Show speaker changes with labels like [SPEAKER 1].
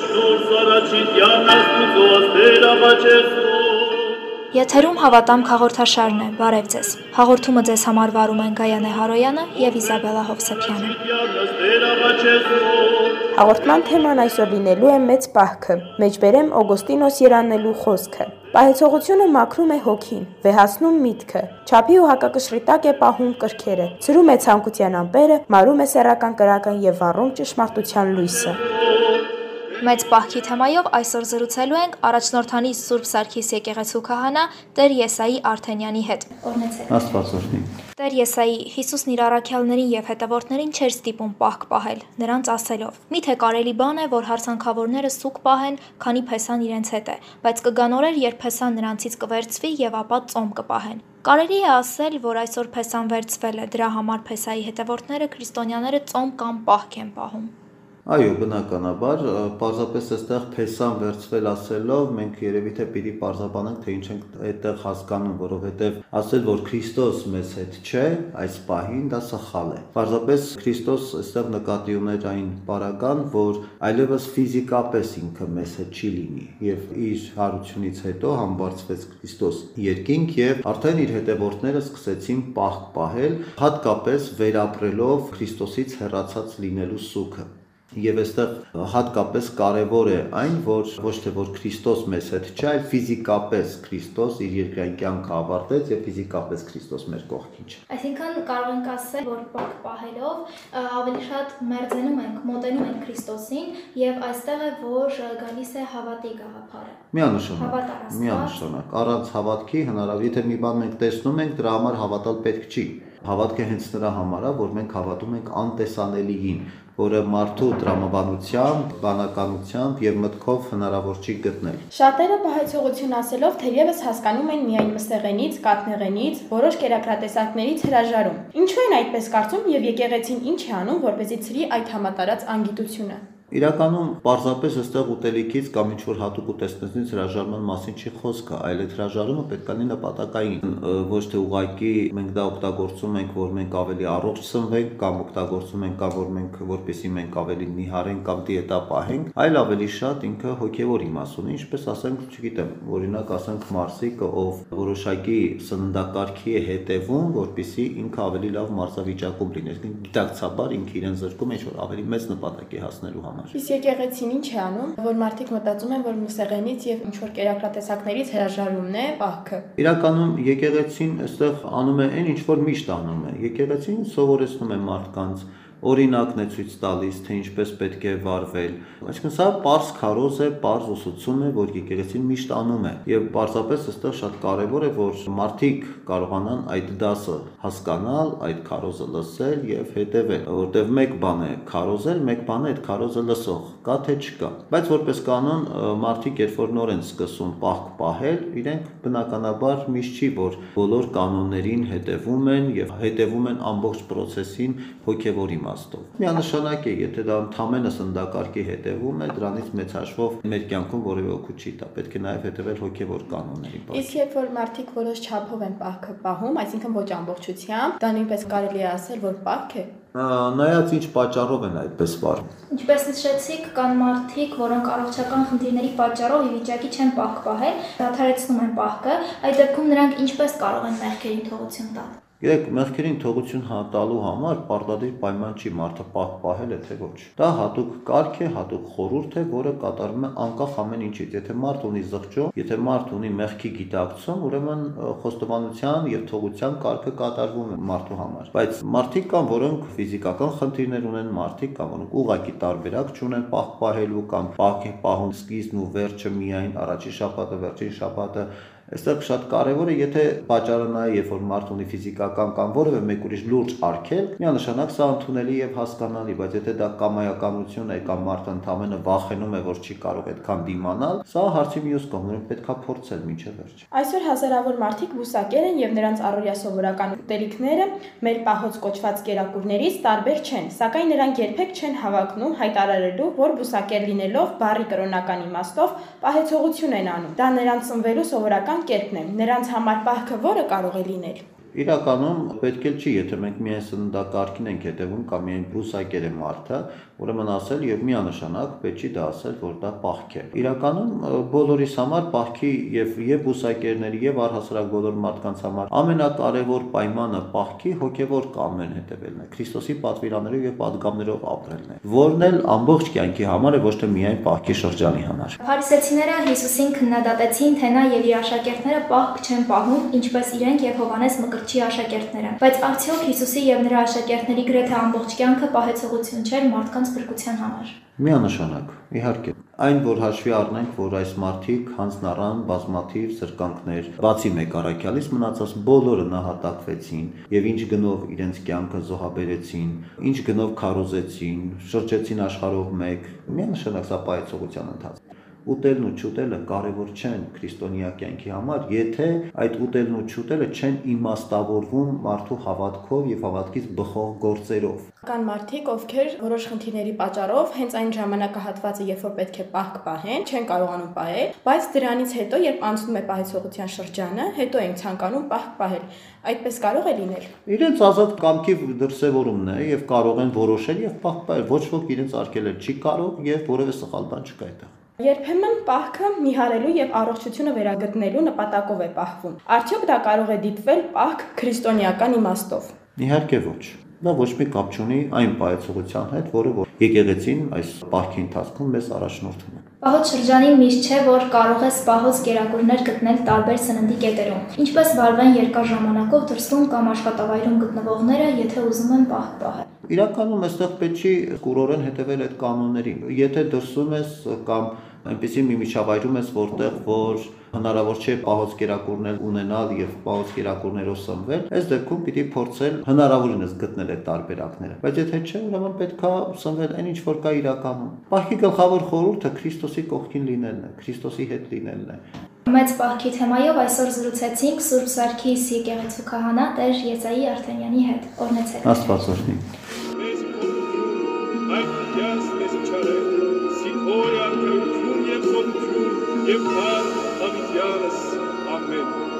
[SPEAKER 1] Եթերում հավատամք հաղորդաշարն է, բարև ձեզ։ Հաղորդումը ձեզ համար վարում են Գայանե Հարոյանը և Իզաբելլա Հովսեփյանը։
[SPEAKER 2] Հաղորդման թեման այսօր լինելու է մեծ պահքը, մեջբերեմ Օգոստինոս Երաննելու խոսքը։ Պահեցողությունը մաքրում է հոգին, վեհացնում միտքը, չափի ու հակակշռի տակ է պահում կրքերը, ցրում է ցանկության ամպերը, մարում է սեռական կրակը և վառում ճշմարտության լույսը։
[SPEAKER 1] Մեծ պահքի թեմայով այսօր զրուցելու ենք առաջնորդանի Սուրբ Սարգիս եկեղեցու քահանա Տեր Եսայի Արթենյանի հետ։
[SPEAKER 3] Աստված օրհնի։
[SPEAKER 1] Տեր Եսայի, Հիսուսն իր առաքյալներին և հետևորդներին չէր ստիպում պահք պահել, նրանց ասելով. «Միթե կարելի բան է, որ հարցանքավորները սուկ պահեն, քանի փեսան իրենց հետ է, բայց կգան օրեր, երբ փեսան նրանցից կվերցվի և ապա ծոմ կպահեն»։ Կարելի է ասել, որ այսօր փեսան վերցվել է, դրա համար փեսայի հետևորդները քրիստոնյաները ծոմ կամ պահք են պահում։
[SPEAKER 3] Այո, բնականաբար, պարզապես այստեղ փեսան վերցվել ասելով, մենք երևի թե պիտի պարզաբանենք, թե ինչ ենք այդտեղ հասկանում, որովհետև ասել, որ Քրիստոս մեզ հետ չէ, այս պահին դա սխալ է։ Պարզապես Քրիստոս այստեղ նկատի ուներ այն պարագան, որ այլևս ֆիզիկապես ինքը մեզ հետ չի լինի, եւ իր հարությունից հետո համբարձվեց Քրիստոս երկինք եւ արդեն իր հետևորդները սկսեցին պահք պահել, հատկապես վերապրելով Քրիստոսից հեռացած լինելու սուգը։ Եվ այստեղ հատկապես կարևոր է այն, որ ոչ թե որ Քրիստոս մեզ հետ չէ, այլ ֆիզիկապես Քրիստոս իր երկրային կյանքը ավարտեց եւ ֆիզիկապես Քրիստոս մեր կողքին չէ։
[SPEAKER 1] Այսինքն կարող ենք ասել, որ պահք պահելով ավելի շատ մերձենում ենք, մոտենում ենք Քրիստոսին եւ այստեղ է, որ գալիս է հավատի գաղափարը։
[SPEAKER 3] Միանշանակ, առանց հավատքի հնարավոր, եթե մի բան մենք տեսնում ենք, դրա համար հավատալ պետք չի։ Հավատքը հենց նրա համար է, որ մենք հավատում ենք անտեսանելիին, որը մարդու տրամաբանությամբ, բանականությամբ եւ մտքով հնարավոր չի գտնել։
[SPEAKER 2] Շատերը պահեցողություն ասելով թերևս հասկանում են միայն մսեղենից, կաթնեղենից, որոշ կերակրատեսակներից հրաժարում։ Ինչու են այդպես կարծում եւ եկեղեցին ինչ է անում, որպեսզի ցրի այդ համատարած անգիտությունը։
[SPEAKER 3] Իրականում պարզապես այստեղ ուտելիքից կամ ինչ-որ հատուկ ուտեստներից հրաժարման մասին չի խոսքը, այլ այդ հրաժարումը պետք է լինի նպատակային, ոչ թե ուղղակի մենք դա օգտագործում ենք, որ մենք ավելի առողջ սնվենք, կամ օգտագործում ենք, որ մենք որպեսզի մենք ավելի նիհարենք կամ դիետա պահենք, այլ ավելի շատ ինքը հոգևոր իմաստ ունի, ինչպես ասենք, չգիտեմ, օրինակ ասենք մարզիկը, ով որոշակի սննդակարգի է հետևում, որպեսզի ինքը ավելի լավ մարզավիճակում լինի, գիտակցաբար ինքը իրեն զրկում է ինչ-որ ավելի մեծ նպատակի հասնելու համար։
[SPEAKER 2] Իսկ եկեղեցին ինչ է անում, որ մարդիկ մտածում են, որ մսեղենից եւ ինչ-որ կերակրատեսակներից հրաժարումն է պահքը։
[SPEAKER 3] Իրականում եկեղեցին այստեղ անում է այն, ինչ որ միշտ անում է։ Եկեղեցին սովորեցնում է մարդկանց, օրինակն է ցույց տալիս, թե ինչպես պետք է վարվել։ Այսինքն սա պարզ քարոզ է, պարզ ուսուցում է, որ եկեղեցին միշտ անում է։ Եվ պարզապես այստեղ շատ կարևոր է, որ մարդիկ կարողանան այդ դասը հասկանալ, այդ քարոզը լսել եւ հետեւել, որովհետեւ մեկ բան է քարոզել, մեկ բան է այդ քարոզը լսող, կա թե չկա։ Բայց որպես կանոն մարդիկ երբ որ նոր են սկսում պահք պահել, իրենք բնականաբար միշտ չի, որ բոլոր կանոններին հետևում են եւ հետևում են ամբողջ process-ին հոգեվոր իմաստով։ Միանշանակ է, եթե դա ընդամենը սննդակարգի հետևում է, դրանից մեծ հաշվով մեր կյանքում որևէ օգուտ չի տա, պետք է նաև հետևել հոգևոր կանոններին։
[SPEAKER 2] Իսկ երբ որ մարդիկ որոշ չափով են պահքը պահում, այսինքն ոչ ամբողջությամբ, դա նույնպես կարելի է ասել, որ պահք է։
[SPEAKER 3] Նայած ինչ պատճառով են այդպես վարում։
[SPEAKER 1] Ինչպես նշեցիք, կան մարդիկ, որոնք առողջական խնդիրների պատճառով ի վիճակի չեն պահք պահել, դադարեցնում են պահքը, այդ դեպքում նրանք ինչպես կարող են մեղքերին թողություն տալ։
[SPEAKER 3] Գիտեք, մեղքերին թողություն տալու համար պարտադիր պայման չի մարդը պահք պահել է թե ոչ։ Դա հատուկ կարգ է, հատուկ խորհուրդ է, որը կատարվում է անկախ ամեն ինչից։ Եթե մարդ ունի զղջում, եթե մարդ ունի մեղքի գիտակցում, ուրեմն խոստովանության եւ թողության կարգը կատարվում է մարդու համար։ Բայց մարդիկ կան, որոնք ֆիզիկական խնդիրներ ունեն, մարդիկ կան, որոնք ուղղակի տարբերակ չունեն պահք պահելու կամ պահք է պահում սկիզբն ու վերջը միայն, առաջին շաբաթը, վերջին շաբաթը։ Այստեղ շատ կարևոր է, եթե պատճառը նա է, երբ որ մարդ ունի ֆիզիկական կամ որևէ մեկ ուրիշ լուրջ արգելք, միանշանակ սա ընդունելի եւ հասկանալի, բայց եթե դա կամայականություն է կամ մարդը ընդամենը վախենում է, որ չի կարող այդքան դիմանալ, սա հարցի մյուս կողմն է, պետք է փորձել մինչև վերջ։
[SPEAKER 2] Այսօր հազարավոր մարդիկ բուսակեր են եւ նրանց առօրյա սովորական ուտելիքները մեր պահոց կոչված կերակուրներից տարբեր չեն, սակայն նրանք երբեք չեն հավակնում հայտարարելու, որ բուսակեր լինելով բառի կրոնական իմաստով պահեցողություն են անում։ Դա նրանց սնվելու սովորական կերպն է, նրանց համար պահքը որը կարող է լինել։
[SPEAKER 3] Իրականում պետք է չի, եթե մենք միայն սննդակարգին ենք հետևում կամ միայն բուսակեր է մարդը, Ուրեմն ասել եւ միանշանակ պետք չի դա ասել, որ դա պահք է։ Իրականում բոլորիս համար պահքի եւ բուսակերների եւ առհասարակ բոլոր մարդկանց համար ամենակարևոր պայմանը պահքի հոգեվոր կամեն հետևելն է, Քրիստոսի պատվիրաններով եւ պատգամներով ապրելն է, որն էլ ամբողջ կյանքի համար է, ոչ թե միայն պահքի շրջանի համար։
[SPEAKER 1] Փարիսեցիները Հիսուսին քննադատեցին, թե նա եւ իր աշակերտները պահք չեն պահում, ինչպես իրենք եւ Հովհաննես Մկրտչի աշակերտները։ Բայց արդյոք Հիսուսի եւ նրա աշակերտների գրեթե ամբողջ կյանքը պահեցողություն չէր մարդկանց փրկության համար։
[SPEAKER 3] Միանշանակ, իհարկե։ Այն, որ հաշվի առնենք, որ այս մարդիկ հանձնառան բազմաթիվ սրկանքներ, բացի մեկ առաքյալից մնացած բոլորը նահատակվեցին եւ ինչ գնով իրենց կյանքը զոհաբերեցին, ինչ գնով քարոզեցին, շրջեցին աշխարհով մեկ, միանշանակ սա պահեցողության ընթաց։ Ուտելն ու չուտելը կարևոր չեն քրիստոնյա կյանքի համար, եթե այդ ուտելն ու չուտելը չեն իմաստավորվում մարդու հավատքով եւ հավատքից բխող գործերով։
[SPEAKER 2] Կան մարդիկ, ովքեր որոշ խնդիրների պատճառով հենց այն ժամանակահատվածը, երբ որ պետք է պահք պահեն, չեն կարողանում պահել, բայց դրանից հետո, երբ անցնում է պահեցողության շրջանը, հետո են ցանկանում պահք պահել։ Այդպես կարող է լինել։
[SPEAKER 3] Իրենց ազատ կամքի դրսևորումն է եւ կարող են որոշել եւ պահք պահել, ոչ ոք իրենց արգելել չի կարող եւ որևէ սխալ բան չկա այդտեղ։
[SPEAKER 2] Երբեմն պահքը նիհարելու եւ առողջությունը վերագտնելու նպատակով է պահվում։ Արդյոք դա կարող է դիտվել պահք քրիստոնեական իմաստով։
[SPEAKER 3] Իհարկե ոչ։ Դա ոչ մի կապ չունի այն պահեցողության հետ, որը եկեղեցին այս պահքի ընթացքում մեզ առաջնորդում է։
[SPEAKER 1] Պահոց շրջանին միշտ չէ, որ կարող ես պահոց կերակուրներ գտնել տարբեր սննդի կետերում։ Ինչպես վարվեն երկար ժամանակով դրսում կամ աշխատավայրում գտնվողները, եթե ուզում են պահք պահել։
[SPEAKER 3] Իրականում այստեղ պետք չի կուրորեն հետևել այդ կանոններին։ Եթե դրսում ես կամ այնպեսի մի միջավայրում ես, որտեղ որ հնարավոր չէ պահոց կերակուրներ ունենալ եւ պահոց կերակուրներով սնվել, այս դեպքում պիտի փորձել հնարավորինս գտնել այդ տարբերակները։ Բայց եթե չէ, ուրեմն պետքա սնվել այն ինչ որ կա իրականում։ Պահքի գլխավոր խորհուրդը Քրիստոսի կողքին լինելն է, Քրիստոսի հետ լինելն է։
[SPEAKER 1] Մեծ պահքի թեմայով այսօր զրուցեցինք Սուրբ Սարգիս եկեղեցու քահանա Տեր Եսայի Արտեմյանի հետ։ Օրհնեցեք։
[SPEAKER 3] Աստված օրհնի։
[SPEAKER 4] Եվ Փառք Հավիտյանս, ամեն։